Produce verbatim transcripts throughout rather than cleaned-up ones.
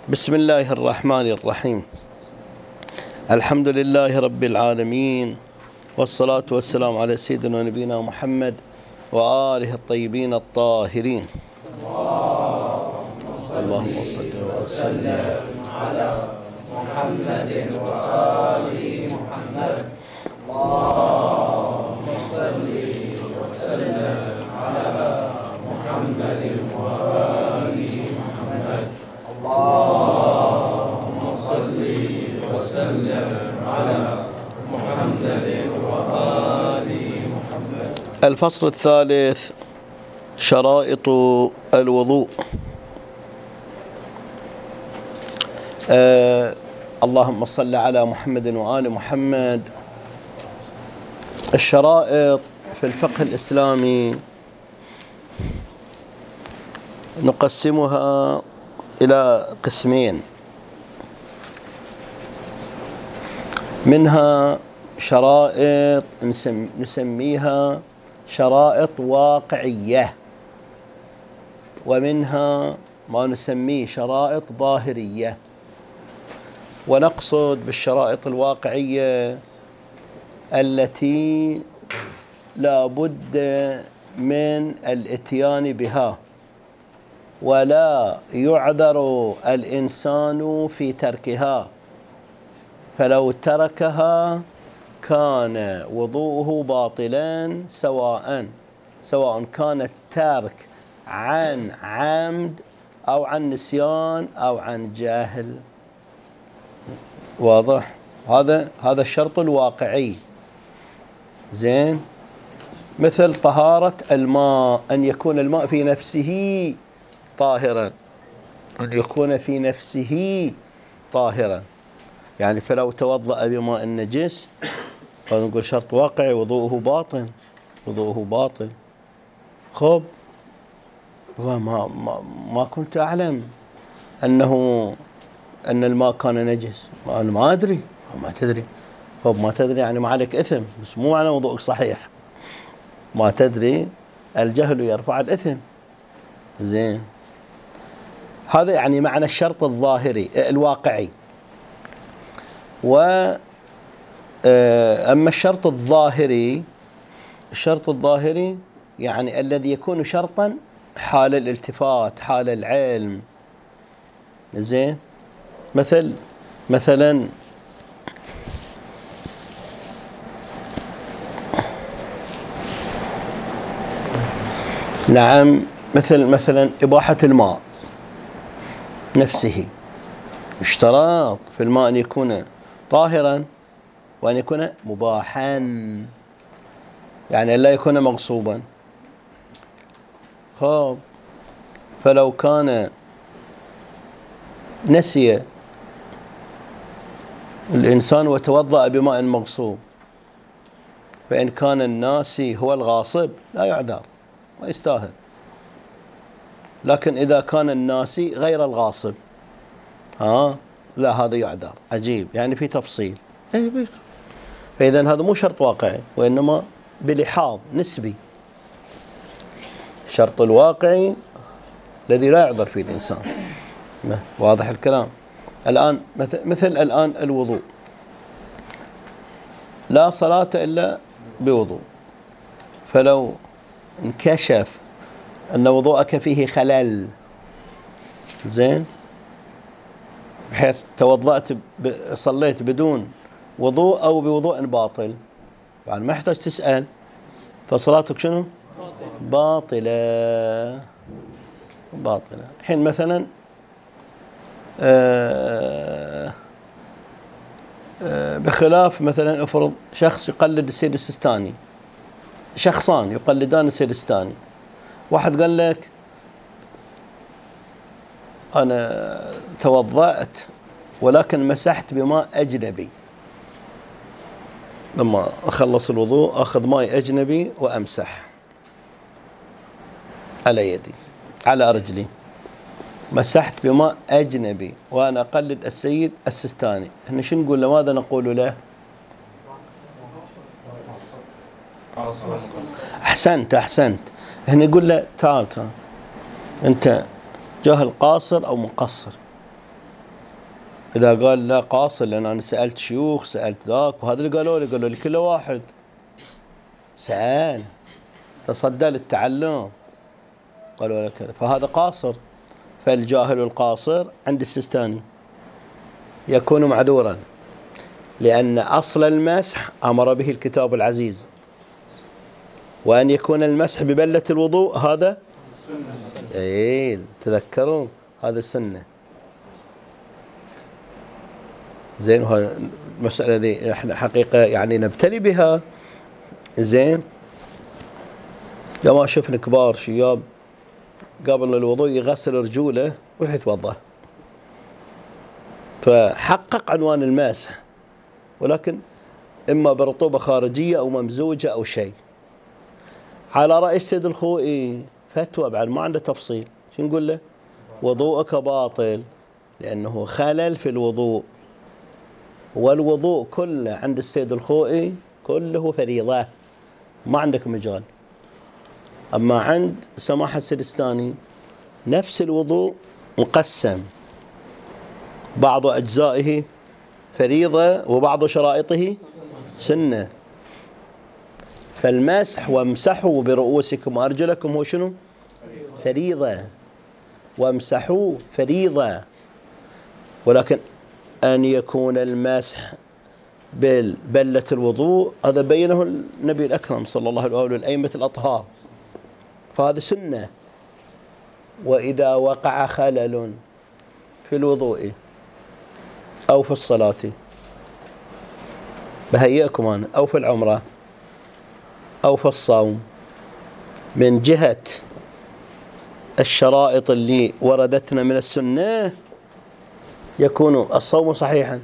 بسم الله الرحمن الرحيم. الحمد لله رب العالمين، والصلاة والسلام على سيدنا نبينا محمد وآله الطيبين الطاهرين. اللهم صل وسلم على محمد وآل محمد. اللهم صل وسلم على محمد وآل محمد. اللهم صل وسلم على محمد وآل محمد. الفصل الثالث: شرائط الوضوء. آه اللهم صل على محمد وآل محمد. الشرائط في الفقه الإسلامي نقسمها إلى قسمين، منها شرائط نسميها شرائط واقعية، ومنها ما نسميه شرائط ظاهرية. ونقصد بالشرائط الواقعية التي لا بد من الاتيان بها، ولا يعذر الإنسان في تركها، فلو تركها كان وضوءه باطلا، سواء سواء كان الترك عن عمد أو عن نسيان أو عن جهل. واضح؟ هذا هذا الشرط الواقعي. زين، مثل طهارة الماء، أن يكون الماء في نفسه طاهرا، أن يكون في نفسه طاهرا. يعني فلو توضأ بماء نجس فنقول شرط واقعي وضوءه باطل، وضوءه باطل. خب ما ما ما كنت أعلم أنه أن الماء كان نجس، أنا ما أدري. ما تدري، خب ما تدري يعني ما عليك إثم، بس مو معنى وضوءك صحيح. ما تدري، الجهل يرفع الإثم. زين، هذا يعني معنى الشرط الظاهري الواقعي. و أما الشرط الظاهري، الشرط الظاهري يعني الذي يكون شرطا حال الالتفات، حال العلم. زين، مثل مثلا نعم مثل مثلا إباحة الماء نفسه، اشتراط في الماء أن يكون طاهرا وأن يكون مباحا، يعني لا يكون مغصوبا. خب فلو كان نسي الإنسان وتوضأ بماء مغصوب، فإن كان الناسي هو الغاصب لا يعذر، ما يستاهل. لكن إذا كان الناسي غير الغاصب ها لا، هذا يعذر. عجيب، يعني في تفصيل. فإذا هذا مو شرط واقعي، وإنما بلحاظ نسبي. الشرط الواقعي الذي لا يعذر فيه الإنسان. واضح الكلام؟ الآن مثل, مثل الآن الوضوء، لا صلاة إلا بوضوء. فلو انكشف أن وضوءك فيه خلل، زين، بحيث توضأت صليت بدون وضوء أو بوضوء باطل، يعني ما يحتاج تسأل، فصلاتك شنو؟ باطلة باطلة. الحين مثلا آه آه بخلاف مثلا افرض شخص يقلد السيد السيستاني، شخصان يقلدان السيد السيستاني. واحد قال لك أنا توضأت ولكن مسحت بماء أجنبي، لما أخلص الوضوء أخذ ماء أجنبي وأمسح على يدي على رجلي، مسحت بماء أجنبي وأنا أقلد السيد السيستاني. هنا شو نقول له؟ ماذا نقول له؟ أحسنت أحسنت. هنا يقول له تعال تعال، أنت جاهل قاصر أو مقصر. إذا قال لا قاصر، لأن أنا سألت شيوخ سألت ذاك، وهذا اللي قالوا لي قالوا لي كل واحد سأل تصدى للتعلم قالوا لك، فهذا قاصر. فالجاهل القاصر عند السيستاني يكون معذورا، لأن أصل المسح أمر به الكتاب العزيز، وأن يكون المسح ببلة الوضوء هذا إيه تذكرون هذا سنة. زين، وهذه المسألة ذي احنا حقيقة يعني نبتلي بها. زين، يا ما شفنا كبار شياب قبل الوضوء يغسل رجوله ويروح يتوضأ، فحقق عنوان المسح، ولكن إما برطوبة خارجية أو ممزوجة أو شيء. على رأي السيد الخوئي فتوى بعد ما عنده تفصيل، شو نقول له؟ وضوءك باطل لأنه خلل في الوضوء، والوضوء كله عند السيد الخوئي كله فريضة، ما عندك مجال. أما عند سماحة السيستاني نفس الوضوء مقسم، بعض أجزائه فريضة وبعض شرائطه سنة. فالمسح وامسحوا برؤوسكم وأرجلكم هو شنو؟ فريضة، وامسحوا فريضة. ولكن أن يكون المسح ببلة الوضوء هذا بينه النبي الأكرم صلى الله عليه وسلم والأئمة الأطهار، فهذا سنة. وإذا وقع خلل في الوضوء أو في الصلاة بهيئكم أنا، أو في العمرة أو في الصوم، من جهة الشرائط اللي وردتنا من السنة يكون الصوم صحيحا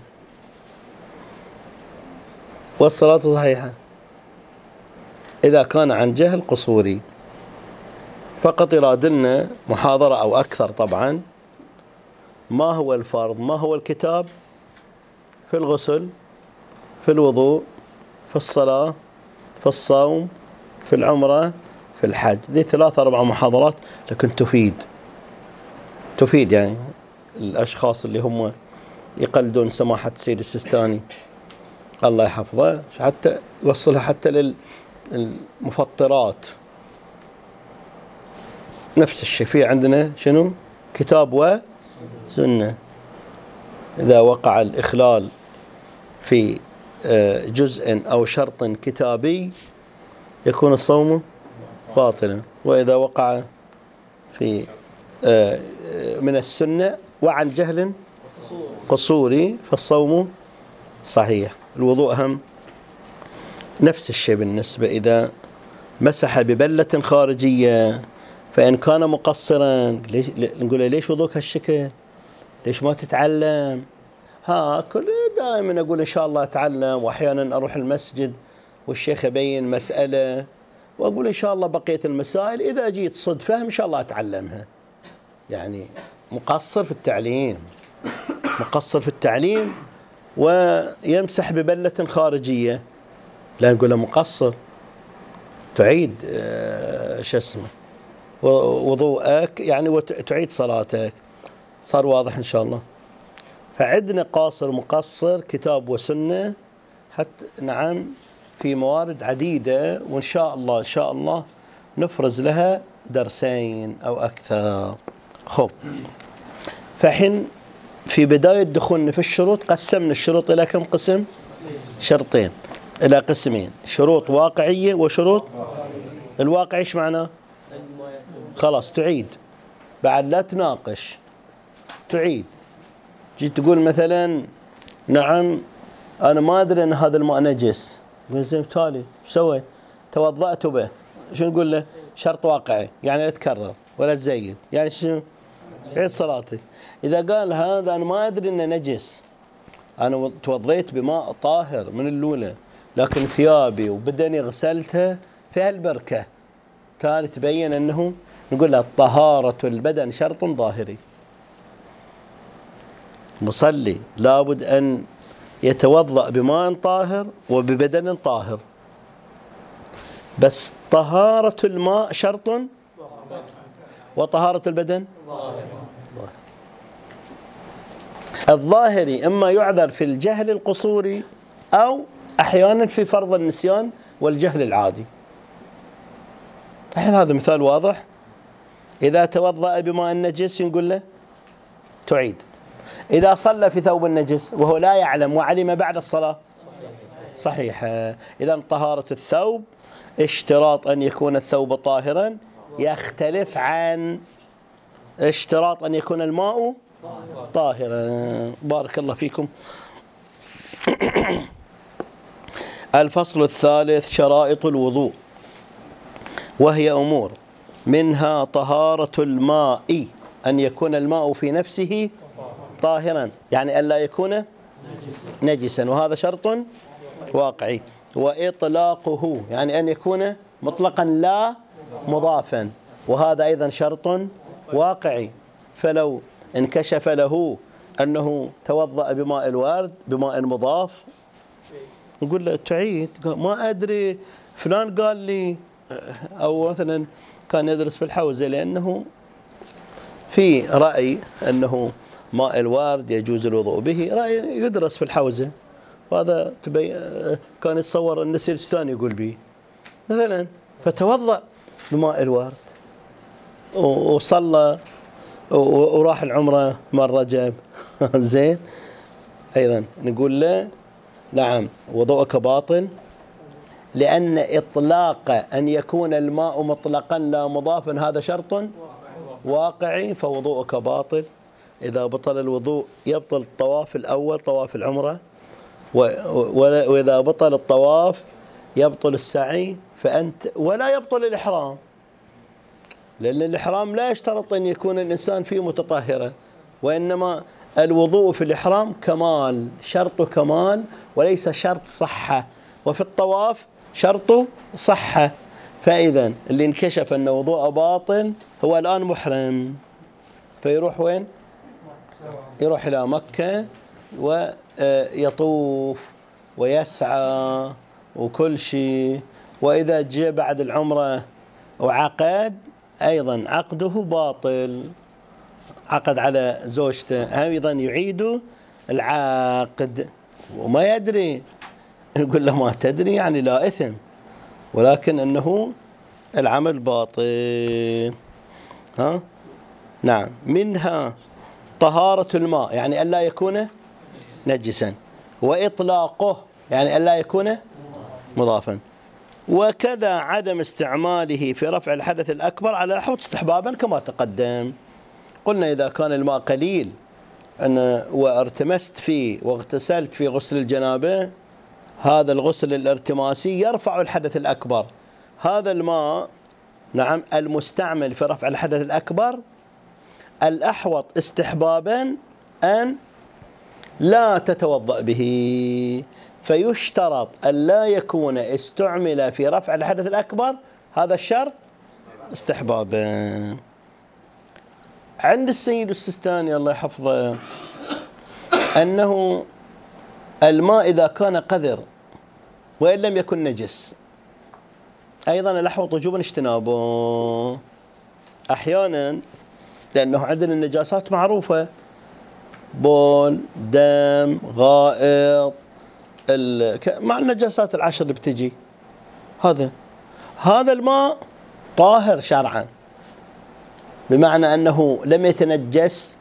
والصلاة صحيحة. إذا كان عن جهل قصوري فقط يرادلنا محاضرة أو أكثر طبعا، ما هو الفرض، ما هو الكتاب في الغسل، في الوضوء، في الصلاة، في الصوم، في العمرة، في الحج. ذي ثلاثة أربع محاضرات، لكن تفيد تفيد يعني الأشخاص اللي هم يقلدون سماحة السيد السيستاني الله يحفظه، حتى يوصلها حتى للمفطرات. نفس الشيء في عندنا شنو؟ كتاب وسنة. إذا وقع الإخلال في جزء أو شرط كتابي يكون الصوم باطلا، وإذا وقع في من السنة وعن جهل قصوري فالصوم صحيح. الوضوء هم نفس الشيء بالنسبة إذا مسح ببلة خارجية، فإن كان مقصرا ليش نقول له ليش وضوءك هالشكل؟ ليش ما تتعلم؟ ها كل دائما أقول إن شاء الله أتعلم، وأحيانا أروح المسجد والشيخ يبين مسألة وأقول إن شاء الله بقية المسائل إذا جيت صدفة إن شاء الله أتعلمها. يعني مقصر في التعليم، مقصر في التعليم ويمسح ببلة خارجية، لا نقول له مقصر، تعيد شو اسمه وضوءك يعني وتعيد صلاتك. صار واضح إن شاء الله. فعندنا قاصر مقصر كتاب وسنة حتى نعم في موارد عديدة، وإن شاء الله إن شاء الله نفرز لها درسين أو أكثر. خب، فحين في بداية دخولنا في الشروط قسمنا الشروط إلى كم قسم؟ شرطين، إلى قسمين، شروط واقعية وشروط الواقع. إيش معناه؟ خلاص تعيد بعد لا تناقش، تعيد. جيت تقول مثلا نعم أنا ما أدري أن هذا الماء نجس، زين بالتالي ايش سويت؟ توضأت به، شو نقول له؟ شرط واقعي، يعني لا تكرر ولا تزيد، يعني شنو؟ عيد صلاتك. إذا قال هذا أنا ما أدري أنه نجس، أنا توضيت بماء طاهر من الأولى، لكن ثيابي وبدني غسلتها في هالبركة، كانت تبين أنه نقول له طهارة البدن شرط ظاهري. مصلي لابد أن يتوضأ بماء طاهر وببدن طاهر، بس طهارة الماء شرط وطهارة البدن الظاهري إما يعذر في الجهل القصوري أو أحيانا في فرض النسيان والجهل العادي. الحين هذا مثال واضح. إذا توضأ بماء النجس نقول له تعيد. إذا صلى في ثوب النجس وهو لا يعلم وعلم بعد الصلاة صحيح. إذا طهارة الثوب اشتراط أن يكون الثوب طاهرا يختلف عن اشتراط أن يكون الماء طاهرا. بارك الله فيكم. الفصل الثالث شرائط الوضوء، وهي أمور منها طهارة الماء، أن يكون الماء في نفسه طاهرا، يعني أن لا يكون نجسا، وهذا شرط واقعي. وإطلاقه يعني أن يكون مطلقا لا مضافا، وهذا أيضا شرط واقعي. فلو انكشف له أنه توضأ بماء الورد بماء مضاف نقول له تعيد. ما أدري فلان قال لي، أو مثلا كان يدرس في الحوزة، لأنه في رأي أنه ماء الورد يجوز الوضوء به، رأي يدرس في الحوزة، وهذا كان يتصور أن السيرستان يقول به مثلا، فتوضأ بماء الورد وصلى وراح العمرة مر رجب زين، أيضا نقول له نعم وضوءك باطل، لأن إطلاق أن يكون الماء مطلقا لا مضافا هذا شرط واقعي، فوضوءك باطل. إذا بطل الوضوء يبطل الطواف الأول طواف العمرة، وإذا بطل الطواف يبطل السعي، فأنت ولا يبطل الإحرام، لأن الإحرام لا يشترط أن يكون الإنسان فيه متطهرا، وإنما الوضوء في الإحرام كمال، شرط كمال وليس شرط صحة، وفي الطواف شرط صحة. فإذا اللي انكشف أن وضوء باطل هو الآن محرم، فيروح وين؟ يروح إلى مكة ويطوف ويسعى وكل شيء، وإذا جاء بعد العمرة وعقد أيضا عقده باطل، عقد على زوجته أيضا يعيد العقد وما يدري، نقول له ما تدري يعني لا إثم، ولكن أنه العمل باطل. ها نعم. منها طهارة الماء يعني ألا يكون نجسا، وإطلاقه يعني ألا يكون مضافا، وكذا عدم استعماله في رفع الحدث الأكبر على الأحوط استحبابا كما تقدم. قلنا إذا كان الماء قليل أنا وارتمست فيه واغتسلت في غسل الجنابة، هذا الغسل الارتماسي يرفع الحدث الأكبر. هذا الماء نعم المستعمل في رفع الحدث الأكبر الأحوط استحبابا أن لا تتوضأ به، فيشترط أن لا يكون استعمل في رفع الحدث الأكبر، هذا الشرط استحبابا. عند السيد السيستاني الله يحفظه أنه الماء إذا كان قذر وإن لم يكن نجس أيضا الأحوط وجوبا اجتنابه. أحيانا لأنه عندنا النجاسات معروفة، بول، دم، غائط، مع النجاسات العشر اللي بتجي، هذا هذا الماء طاهر شرعا، بمعنى أنه لم يتنجس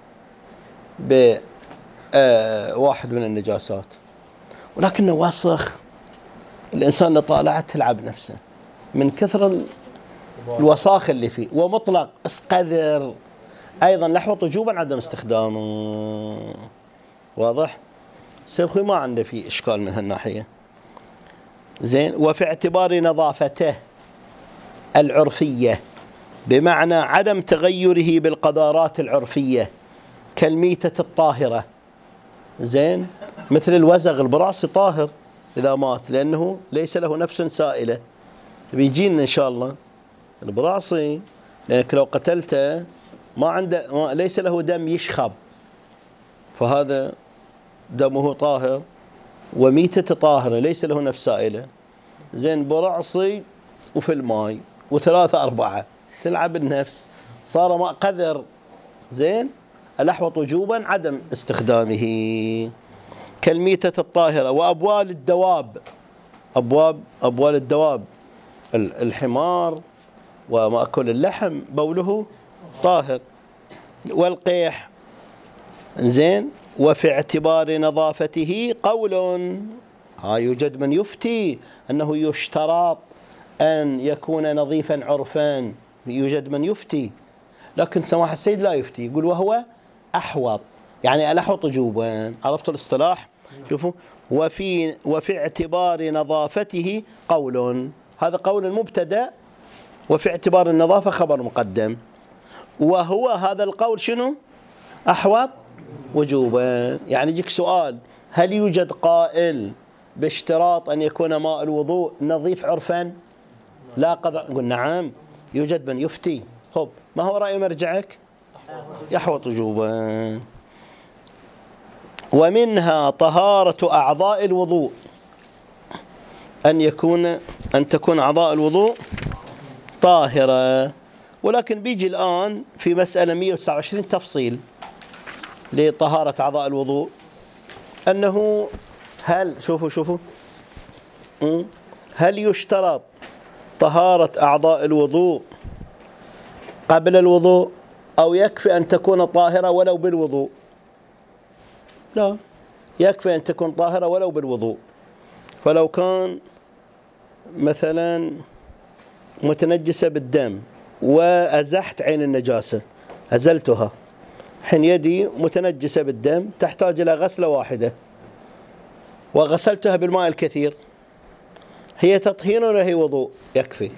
بواحد من النجاسات، ولكنه وسخ. الإنسان اللي طالعت تلعب نفسه من كثر الوساخ اللي فيه، ومطلق اسقذر أيضا لحوط وجوبا عدم استخدامه. واضح؟ سيد خوي ما عنده فيه إشكال من هالناحية. زين. وفي اعتبار نظافته العرفية، بمعنى عدم تغيره بالقذارات العرفية كالميتة الطاهرة، زين، مثل الوزغ البراصي طاهر إذا مات لأنه ليس له نفس سائلة، بيجينا إن شاء الله البراصي، لأنك لو قتلته ما عنده ما ليس له دم يشخب، فهذا دمه طاهر، وميتة طاهرة ليس له نفس سائلة. زين. برعصي وفي الماء وثلاثة أربعة تلعب النفس، صار ماء قذر، زين، الأحوط وجوبا عدم استخدامه، كالميتة الطاهرة وأبوال الدواب، أبواب أبوال الدواب الحمار ومأكل اللحم بوله طاهر، والقيح. زين. وفي اعتبار نظافته قول، ها يوجد من يفتي أنه يشترط أن يكون نظيفا عرفا، يوجد من يفتي، لكن سماحة السيد لا يفتي، يقول وهو أحوط، يعني الأحوط وجوبا. عرفتوا الاصطلاح؟ شوفوا، وفي وفي اعتبار نظافته قول، هذا قول المبتدأ، وفي اعتبار النظافة خبر مقدم، وهو هذا القول شنو؟ أحوط وجوبا. يعني يجيك سؤال، هل يوجد قائل باشتراط أن يكون ماء الوضوء نظيف عرفا؟ لا قدر. نقول نعم يوجد من يفتي. خب، ما هو رأي مرجعك؟ يحوط وجوبا. ومنها طهارة أعضاء الوضوء، أن يكون أن تكون أعضاء الوضوء طاهرة. ولكن بيجي الآن في مسألة مئة وتسعة وعشرين تفصيل لطهارة أعضاء الوضوء، أنه هل شوفوا شوفوا هل يشترط طهارة أعضاء الوضوء قبل الوضوء، أو يكفي أن تكون طاهرة ولو بالوضوء؟ لا، يكفي أن تكون طاهرة ولو بالوضوء. فلو كان مثلا متنجسة بالدم وأزحت عين النجاسة، أزلتها، حين يدي متنجسة بالدم تحتاج إلى غسلة واحدة، وغسلتها بالماء الكثير، هي تطهير ولا هي وضوء؟ يكفي.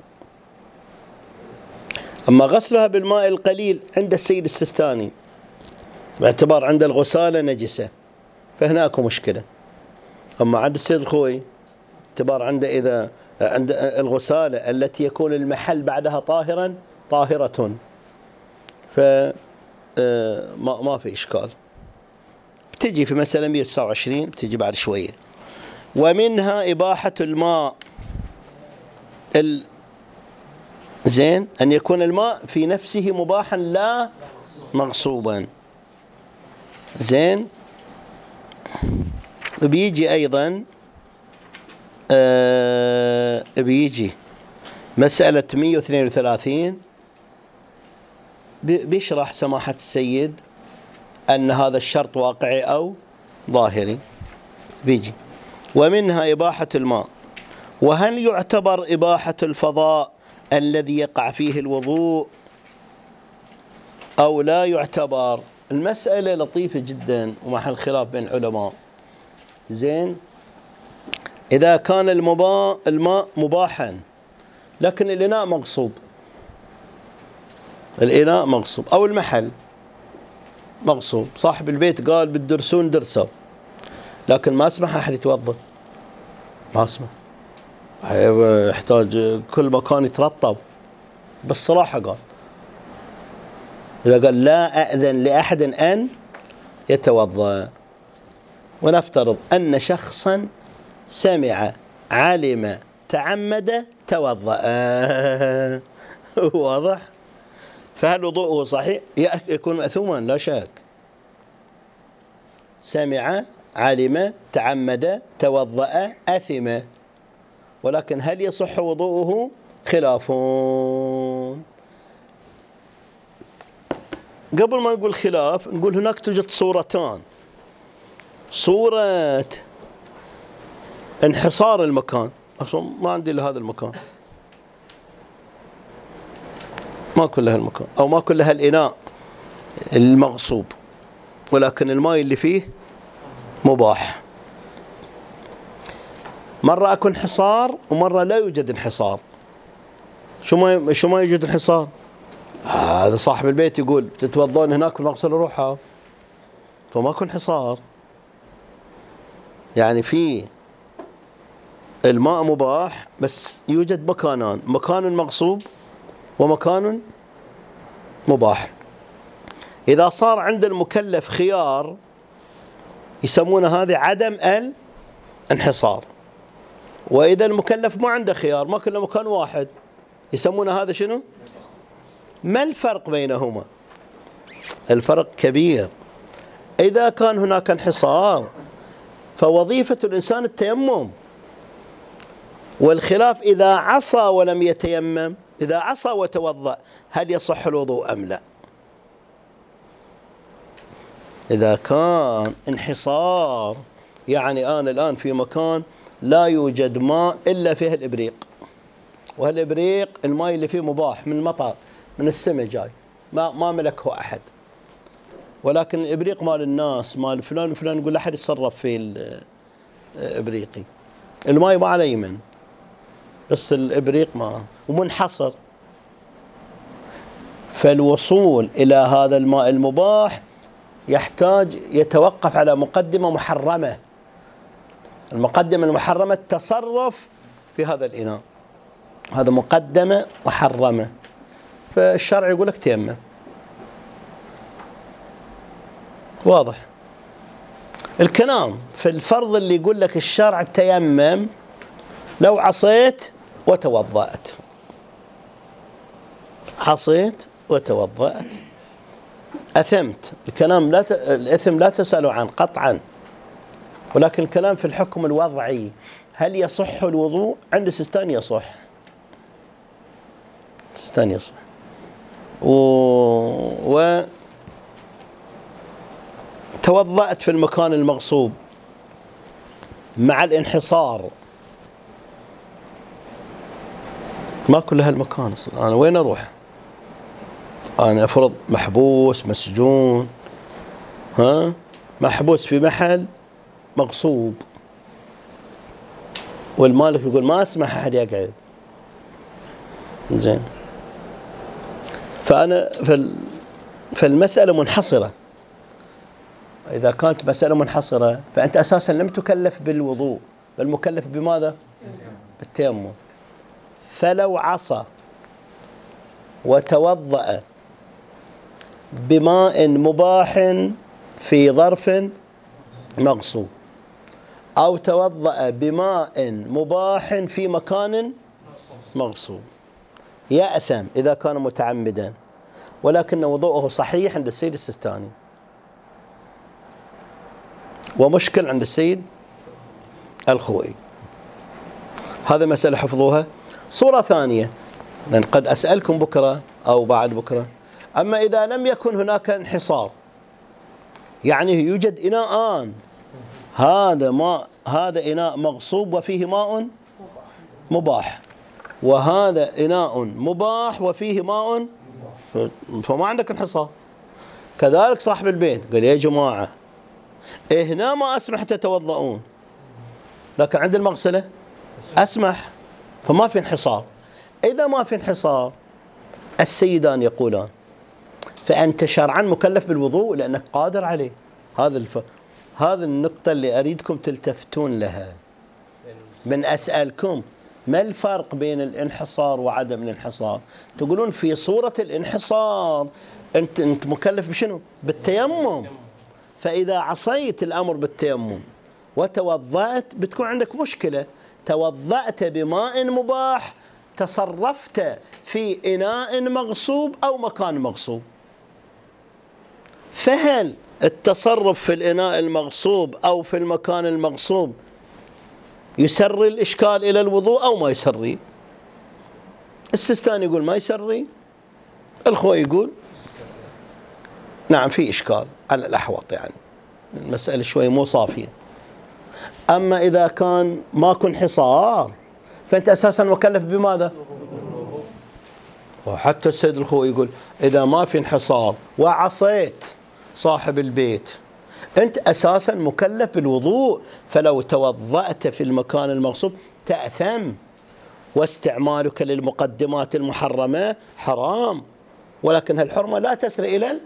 أما غسلها بالماء القليل عند السيد السيستاني باعتبار عند الغسالة نجسة، فهناك مشكلة. أما عند السيد الخوي باعتبار عنده إذا عند الغسالة التي يكون المحل بعدها طاهرا طاهرة، ف ما ما في إشكال. بتجي في مسألة مئة وتسعة وعشرين، بتجي بعد شوية. ومنها إباحة الماء ال... زين، أن يكون الماء في نفسه مباحا لا مغصوبا. زين. بيجي أيضا آه بيجي مسألة مئة واثنين وثلاثين، بيشرح سماحة السيد أن هذا الشرط واقعي أو ظاهري. بيجي ومنها إباحة الماء، وهل يعتبر إباحة الفضاء الذي يقع فيه الوضوء أو لا يعتبر؟ المسألة لطيفة جدا ومحل خلاف بين العلماء. زين. إذا كان الماء الماء مباحا لكن الإناء مغصوب، الإناء مغصوب أو المحل مغصوب، صاحب البيت قال بالدرسون درسوا، لكن ما اسمح أحد يتوضأ، ما اسمح، يحتاج كل مكان يترطب. بالصراحة قال، إذا قال لا أأذن لأحد أن يتوضأ، ونفترض أن شخصا سمع علم تعمد توضأ، واضح؟ فهل وضوءه صحيح؟ يكون مأثوما لا شك. سمع علم تعمد توضأ أثم، ولكن هل يصح وضوءه؟ خلافون. قبل ما نقول خلاف نقول هناك توجد صورتان: صورة انحصار المكان، أصلا ما عندي إلا هذا المكان، ما كل هالمكان أو ما كل هالإناء المغصوب، ولكن الماء اللي فيه مباح. مرة أكون انحصار ومرة لا يوجد انحصار. شو ما شو ما يوجد انحصار؟ هذا صاحب البيت يقول تتوضون هناك في المغسل روحها، فما يكون انحصار. يعني في الماء مباح بس يوجد مكانان، مكان مغصوب ومكان مباح. إذا صار عند المكلف خيار يسمونه هذه عدم الانحصار، وإذا المكلف ما عنده خيار، ما كله مكان واحد، يسمونه هذا شنو؟ ما الفرق بينهما؟ الفرق كبير. إذا كان هناك انحصار فوظيفة الإنسان التيمم، والخلاف إذا عصى ولم يتيمم، إذا عصى وتوضأ هل يصح الوضوء أم لا؟ إذا كان انحصار يعني أنا الآن في مكان لا يوجد ماء إلا فيه الإبريق، والإبريق الماء اللي فيه مباح من المطر من السماء جاي، ما ما ملكه أحد، ولكن الإبريق مال الناس، مال فلان وفلان، يقول أحد يتصرف في الإبريقي، الماء ما على يمن بس الإبريق ما ومنحصر، فالوصول إلى هذا الماء المباح يحتاج يتوقف على مقدمة محرمة. المقدمة المحرمة التصرف في هذا الإناء، هذا مقدمة محرمة، فالشرع يقول لك تيمم. واضح الكلام في الفرض اللي يقول لك الشرع تيمم لو عصيت وتوضأت، عصيت وتوضأت أثمت. الكلام لا ت... الإثم لا تسألوا عنه قطعا، ولكن الكلام في الحكم الوضعي، هل يصح الوضوء؟ عند السيستاني يصح، السيستاني يصح و... و توضأت في المكان المغصوب مع الانحصار، ما كل هالمكان أصلا أنا وين أروح؟ أنا أفرض محبوس مسجون، ها محبوس في محل مغصوب، والمالك يقول ما أسمح أحد يقعد، زين، فأنا فالمسألة منحصرة. إذا كانت مسألة منحصرة فأنت أساسا لم تكلف بالوضوء، بل مكلف بماذا؟ بالتيمم. فلو عصى وتوضأ بماء مباح في ظرف مغصوب، أو توضأ بماء مباح في مكان مغصوب، يأثم إذا كان متعمدا، ولكن وضوءه صحيح عند السيد السيستاني ومشكل عند السيد الخوئي. هذا مسألة حفظوها. صورة ثانية، لأن قد أسألكم بكرة أو بعد بكرة، أما إذا لم يكن هناك انحصار، يعني يوجد إناءان، هذا ماء، هذا إناء مغصوب وفيه ماء مباح، وهذا إناء مباح وفيه ماء، فما عندك انحصار. كذلك صاحب البيت قال يا جماعة هنا ما أسمح تتوضؤون، لكن عند المغسلة أسمح، فما في انحصار. إذا ما في انحصار السيدان يقولان فأنت شرعا مكلف بالوضوء لأنك قادر عليه. هذا الف... هذا النقطة اللي أريدكم تلتفتون لها. من أسألكم ما الفرق بين الانحصار وعدم الانحصار؟ تقولون في صورة الانحصار أنت أنت مكلف بشنو؟ بالتيمم. فإذا عصيت الأمر بالتيمم وتوضأت بتكون عندك مشكلة، توضأت بماء مباح، تصرفت في إناء مغصوب أو مكان مغصوب، فهل التصرف في الإناء المغصوب أو في المكان المغصوب يسري الإشكال إلى الوضوء أو ما يسري؟ السيستاني يقول ما يسري، الخوي يقول نعم في إشكال على الأحوط، يعني المسألة شوي مو صافية. أما إذا كان ماكو انحصار فأنت أساسا مكلف بماذا؟ وحتى السيد الخوي يقول إذا ما في انحصار وعصيت صاحب البيت أنت أساسا مكلف بالوضوء، فلو توضأت في المكان المغصوب تأثم، واستعمالك للمقدمات المحرمة حرام، ولكن هالحرمة لا تسري إلى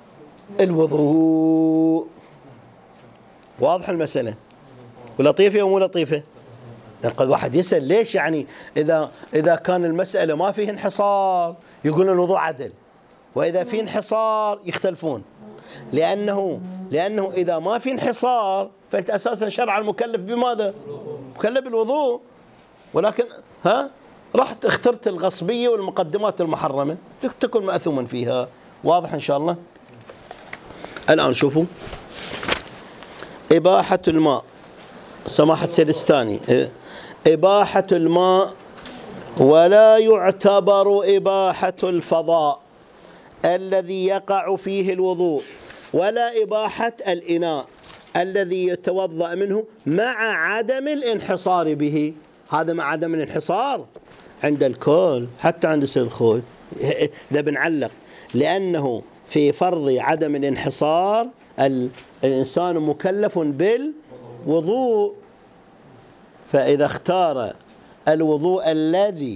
الوضوء. واضح المسألة؟ ولطيفة ومو لطيفة؟ قد واحد يسأل ليش يعني إذا إذا كان المسألة ما فيه انحصار يقولون الوضوء عدل، وإذا فيه انحصار يختلفون، لأنه لأنه إذا ما في انحصار فأنت أساسا شرعا مكلف بماذا؟ مكلف بالوضوء، ولكن ها رحت اخترت الغصبية والمقدمات المحرمة تكون مأثوما فيها. واضح إن شاء الله؟ الآن شوفوا إباحة الماء، سماحة سيرستاني، إباحة الماء ولا يعتبر إباحة الفضاء الذي يقع فيه الوضوء ولا إباحة الإناء الذي يتوضأ منه مع عدم الانحصار به. هذا مع عدم الانحصار عند الكل، حتى عند السيد الخوي ده بنعلق، لأنه في فرض عدم الانحصار الإنسان مكلف بالوضوء، فإذا اختار الوضوء الذي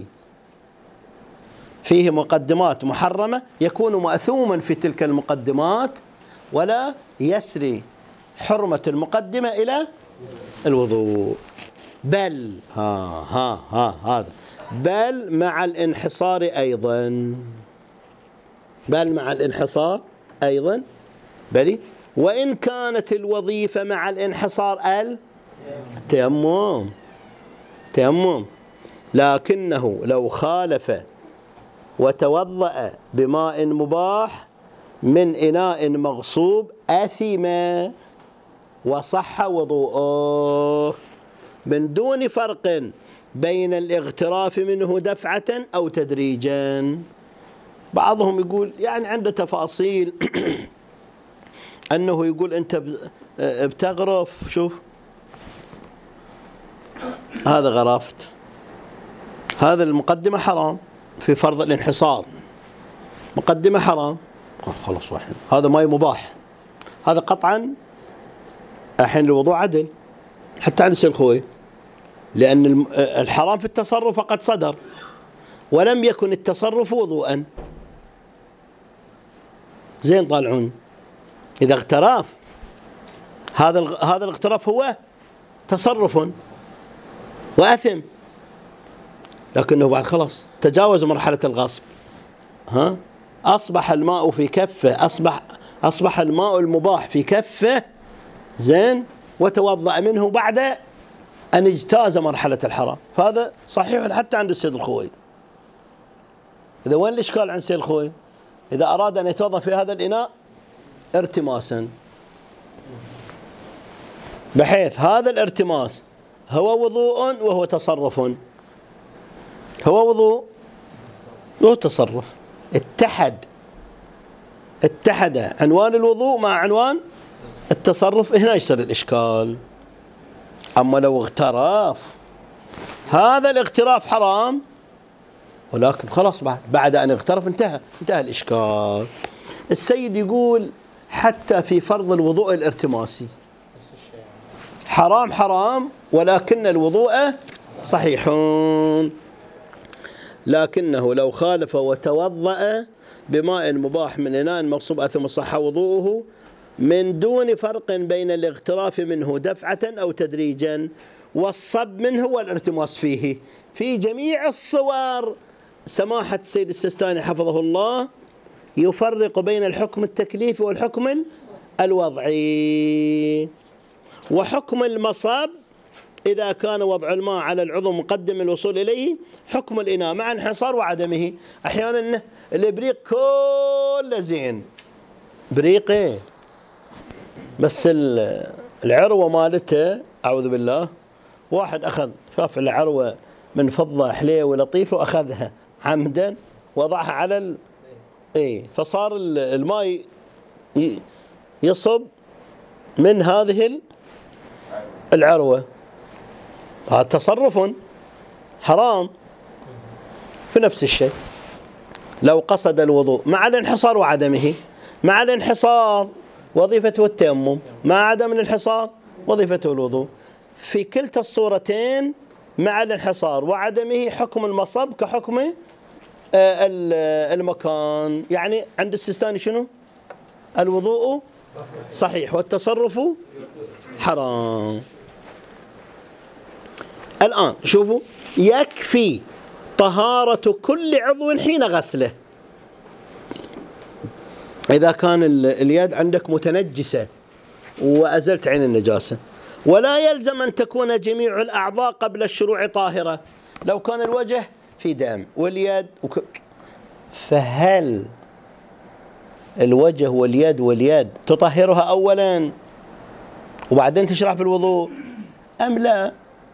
فيه مقدمات محرمة يكون مأثوما في تلك المقدمات، ولا يسري حرمة المقدمة إلى الوضوء. بل ها ها ها هذا بل مع الانحصار أيضا، بل مع الانحصار أيضا بل وإن كانت الوظيفة مع الانحصار التيمم تيمم، لكنه لو خالف وتوضأ بماء مباح من إناء مغصوب أثم وصح وضوءه من دون فرق بين الاغتراف منه دفعة أو تدريجا. بعضهم يقول يعني عنده تفاصيل أنه يقول أنت بتغرف، شوف هذا غرفت، هذا المقدمة حرام في فرض الانحصار، مقدمة حرام، خلاص واحد هذا ماء مباح، هذا قطعا الحين الوضوء عدل حتى عند السيد الخوي، لأن الحرام في التصرف فقد صدر ولم يكن التصرف وضوءا. زين طالعون إذا اغتراف، هذا هذا الاغتراف هو تصرف وأثم، لكنه بعد خلاص تجاوز مرحلة الغصب، ها أصبح الماء في كفه، أصبح أصبح الماء المباح في كفه، زين، وتوضأ منه بعد أن اجتاز مرحلة الحرام، فهذا صحيح حتى عند السيد الخوي. إذا وين الإشكال عند السيد الخوي؟ إذا أراد أن يتوضأ في هذا الإناء ارتماسا، بحيث هذا الارتماس هو وضوء وهو تصرف، هو وضوء وهو تصرف، اتحد اتحد عنوان الوضوء مع عنوان التصرف، هنا يصير الإشكال. أما لو اغترف، هذا الاغتراف حرام، ولكن خلاص بعد بعد أن اغترف انتهى انتهى الإشكال. السيد يقول حتى في فرض الوضوء الارتماسي حرام حرام، ولكن الوضوء صحيح، لكنه لو خالف وتوضأ بماء مباح من إناء مغصوب أثم صح وضوءه من دون فرق بين الاغتراف منه دفعة أو تدريجا والصب منه والارتماس فيه. في جميع الصور سماحة السيد السيستاني حفظه الله يفرق بين الحكم التكليفي والحكم الوضعي. وحكم المصب إذا كان وضع الماء على العضو مقدم الوصول إليه حكم الإناء مع انحصار وعدمه. أحيانا الإبريق كله زين، بريقه بس العروة مالته أعوذ بالله، واحد أخذ شاف العروة من فضة حلية ولطيفة وأخذها عمدا وضعها على ال... إيه فصار الماء يصب من هذه العروة، هذا تصرف حرام. في نفس الشيء لو قصد الوضوء مع الانحصار وعدمه، مع الانحصار وظيفته التيمم، مع عدم الانحصار وظيفته الوضوء، في كلتا الصورتين مع الانحصار وعدمه حكم المصب كحكم المكان. يعني عند السيستاني شنو؟ الوضوء صحيح والتصرف حرام. الآن شوفوا، يكفي طهارة كل عضو حين غسله. إذا كان اليد عندك متنجسة وأزلت عين النجاسة، ولا يلزم أن تكون جميع الأعضاء قبل الشروع طاهرة. لو كان الوجه في دم واليد وك... فهل الوجه واليد واليد تطهرها أولا وبعدين تشرع في الوضوء أم لا؟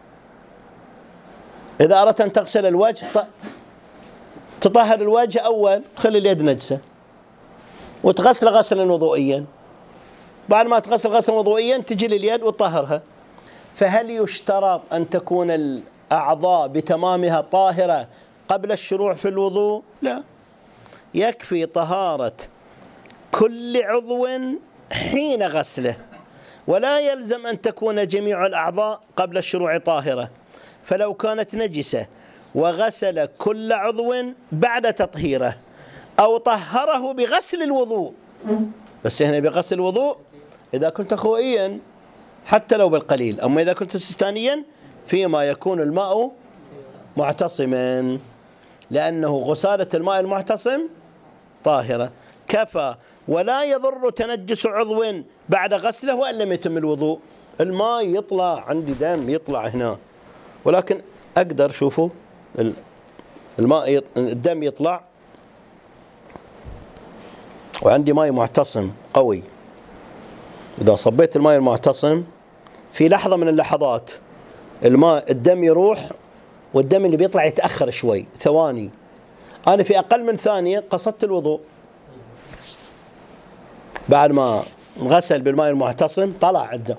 إذا أردت أن تغسل الوجه تطهر الوجه أول، تخلي اليد نجسة وتغسل غسلا وضوئيا، بعد ما تغسل غسلا وضوئيا تجي لليد وتطهرها. فهل يشترط أن تكون الأعضاء بتمامها طاهرة قبل الشروع في الوضوء؟ لا، يكفي طهارة كل عضو حين غسله، ولا يلزم أن تكون جميع الأعضاء قبل الشروع طاهرة. فلو كانت نجسة وغسل كل عضو بعد تطهيره أو طهره بغسل الوضوء، بس هنا بغسل الوضوء إذا كنت خوئيا حتى لو بالقليل، أما إذا كنت سستانيا فيما يكون الماء معتصما، لأنه غسالة الماء المعتصم طاهرة. كفى ولا يضر تنجس عضو بعد غسله وإن لم يتم الوضوء. الماء يطلع عندي دم يطلع هنا، ولكن أقدر شوفوا الماء الدم يطلع وعندي ماء معتصم قوي. إذا صبيت الماء المعتصم في لحظة من اللحظات الماء الدم يروح، والدم اللي بيطلع يتأخر شوي ثواني، أنا في أقل من ثانية قصدت الوضوء. بعد ما غسل بالماء المعتصم طلع الدم.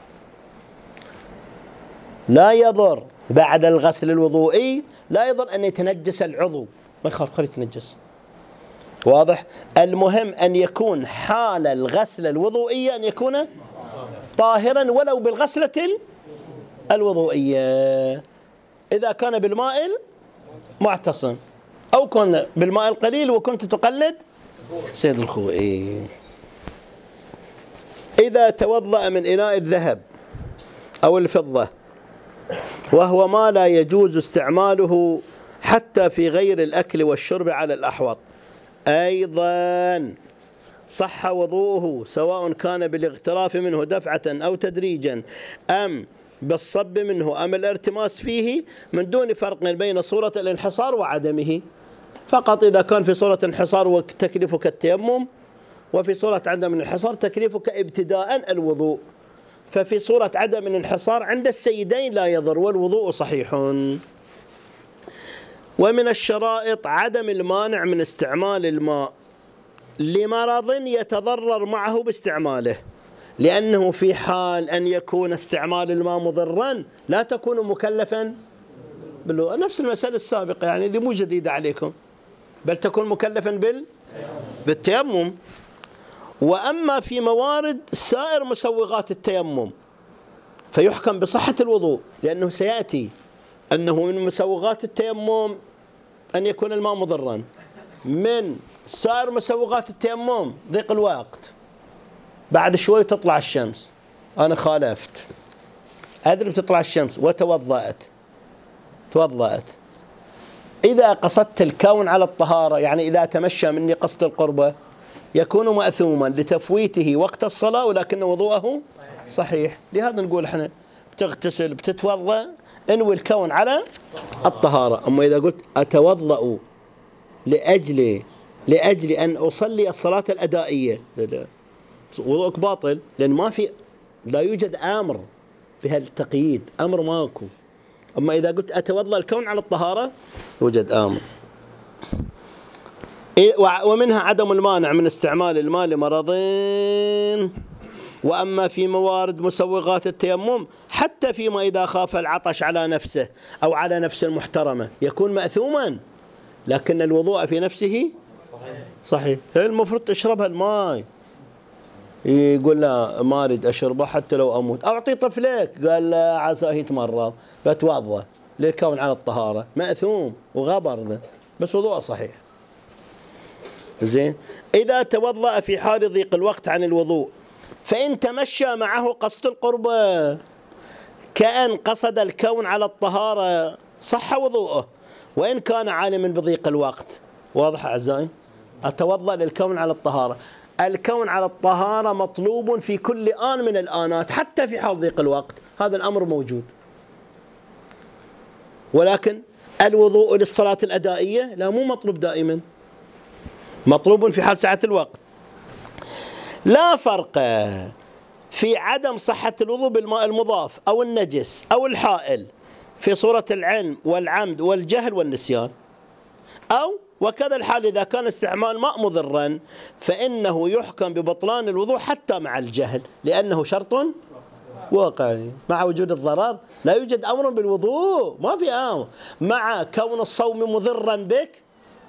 لا يضر بعد الغسل الوضوئي، لا يضر أن يتنجس العضو، ما يخالف خليه يتنجس. واضح؟ المهم أن يكون حال الغسل الوضوئية أن يكون طاهرا ولو بالغسلة الوضوئية، إذا كان بالماء المعتصم أو كان بالماء القليل وكنت تقلد سيد الخوئي. إذا توضأ من إناء الذهب أو الفضة وهو ما لا يجوز استعماله حتى في غير الأكل والشرب على الأحوط، أيضا صح وضوءه سواء كان بالاغتراف منه دفعة أو تدريجا أم بالصب منه أم الارتماس فيه، من دون فرق بين صورة الانحصار وعدمه. فقط إذا كان في صورة انحصار وتكليفك التيمم، وفي صورة عدم الانحصار تكليفك ابتداء الوضوء. ففي صورة عدم الانحصار عند السيدين لا يضر والوضوء صحيح. ومن الشرائط عدم المانع من استعمال الماء لمرض يتضرر معه باستعماله، لأنه في حال أن يكون استعمال الماء مضرا لا تكون مكلفا بالوضوء. نفس المسألة السابقة، يعني دي مو جديدة عليكم، بل تكون مكلفا بال بالتيمم. وأما في موارد سائر مسوغات التيمم فيحكم بصحة الوضوء، لأنه سيأتي أنه من مسوغات التيمم أن يكون الماء مضرا. من سائر مسوغات التيمم ضيق الوقت، بعد شوي تطلع الشمس، أنا خالفت أدري بتطلع الشمس وتوضأت توضأت إذا قصدت الكون على الطهارة، يعني إذا تمشى مني قصد القربة، يكون مأثوما لتفويته وقت الصلاة ولكن وضوءه صحيح. لهذا نقول احنا بتغتسل بتتوضأ انوي الكون على الطهارة. أما إذا قلت أتوضأ لأجل لأجل أن أصلي الصلاة الأدائية، وضوءك باطل، لأن ما في لا يوجد أمر بهالتقييد، أمر ماكو. أما إذا قلت أتوضأ الكون على الطهارة يوجد أمر. ومنها عدم المانع من استعمال الماء لمرضين. وأما في موارد مسوغات التيمم حتى فيما إذا خاف العطش على نفسه أو على نفس المحترمة يكون مأثوما، لكن الوضوء في نفسه صحيح. المفروض تشربها الماء، يقول لا ما أريد أشربه حتى لو أموت، أو أعطي طفلك قال لا عساه يتمرض بتوضأ للكون على الطهارة، مأثوم وغبر ذا، بس وضوء صحيح. زين. إذا توضأ في حال ضيق الوقت عن الوضوء فإن تمشى معه قصد القربة كأن قصد الكون على الطهارة صح وضوءه، وإن كان عالما بضيق الوقت. واضح أعزائي؟ أتوضأ للكون على الطهارة. الكون على الطهارة مطلوب في كل آن من الآنات حتى في حال ضيق الوقت، هذا الأمر موجود. ولكن الوضوء للصلاة الأدائية لا، مو مطلوب دائما، مطلوب في حال سعة الوقت. لا فرق في عدم صحة الوضوء بالماء المضاف أو النجس أو الحائل في صورة العلم والعمد والجهل والنسيان. أو وكذا الحال إذا كان استعمال ماء مضرا فإنه يحكم ببطلان الوضوء حتى مع الجهل، لأنه شرط واقعي. مع وجود الضرر لا يوجد أمر بالوضوء، ما في أمر. مع كون الصوم مضرا بك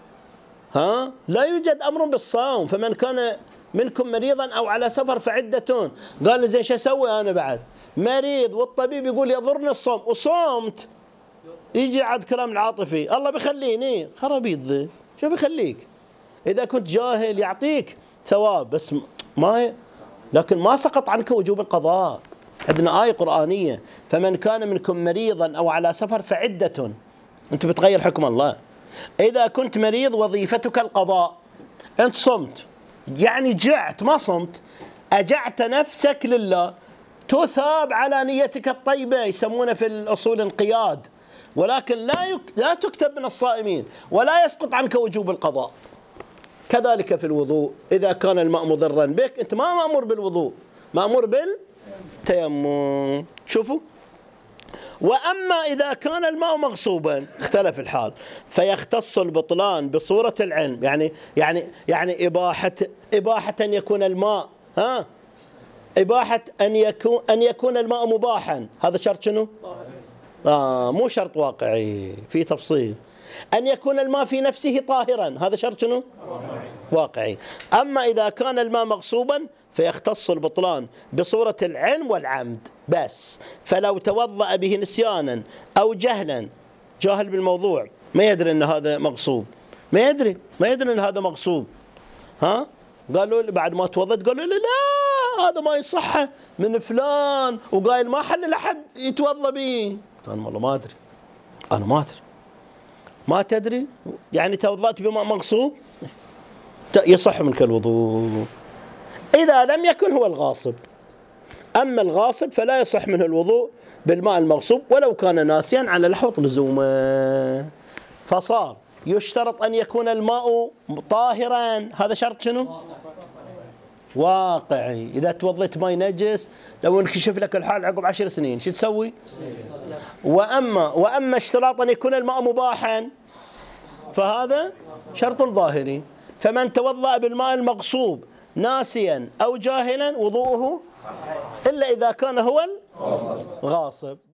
ها لا يوجد أمر بالصوم. فمن كان منكم مريضا أو على سفر فعدة. قال زين شو أسوي أنا بعد مريض والطبيب يقول يضرني الصوم وصومت، يجي عاد كلام العاطفي الله بيخليني خرابيط ذي شو بيخليك. إذا كنت جاهل يعطيك ثواب بس ما، لكن ما سقط عنك وجوب القضاء. عندنا آية قرآنية فمن كان منكم مريضا أو على سفر فعدة. أنت بتغير حكم الله. إذا كنت مريض وظيفتك القضاء، أنت صمت يعني جعت ما صمت، أجعت نفسك لله، تثاب على نيتك الطيبة، يسمونه في الأصول انقياد، ولكن لا يك... لا تكتب من الصائمين ولا يسقط عنك وجوب القضاء. كذلك في الوضوء إذا كان الماء مضرا بك أنت ما مأمور بالوضوء، مأمور بالتيمم. شوفوا. وأما إذا كان الماء مغصوبا اختلف الحال فيختص البطلان بصورة العلم، يعني يعني يعني إباحة إباحة أن يكون الماء ها إباحة أن يكون أن يكون الماء مباحا. هذا شرط شنو؟ آه مو شرط واقعي، في تفصيل. أن يكون الماء في نفسه طاهرا، هذا شرط شنو؟ واقعي. أما إذا كان الماء مغصوبا فيختص البطلان بصورة العلم والعمد بس. فلو توضأ به نسيانا أو جهلا، جاهل بالموضوع ما يدري أن هذا مغصوب، ما يدري ما يدري أن هذا مغصوب، ها قالوا بعد ما توضأت قالوا له لا هذا ما يصح من فلان وقايل ما حل لحد يتوضأ به. أنا والله ما أدري، أنا ما أدري. ما تدري يعني توضأت بماء مغصوب يصح منك الوضوء إذا لم يكن هو الغاصب. أما الغاصب فلا يصح منه الوضوء بالماء المغصوب ولو كان ناسيا على لحوط لزومه. فصار يشترط أن يكون الماء طاهرا، هذا شرط شنو؟ واقعي. إذا توضيت ماء نجس لو انكشف لك الحال عقب عشر سنين شو تسوي؟ وأما وأما اشتراط أن يكون الماء مباحا فهذا شرط ظاهري. فمن توضأ بالماء المغصوب ناسيا أو جاهلا وضوءه إلا إذا كان هو الغاصب.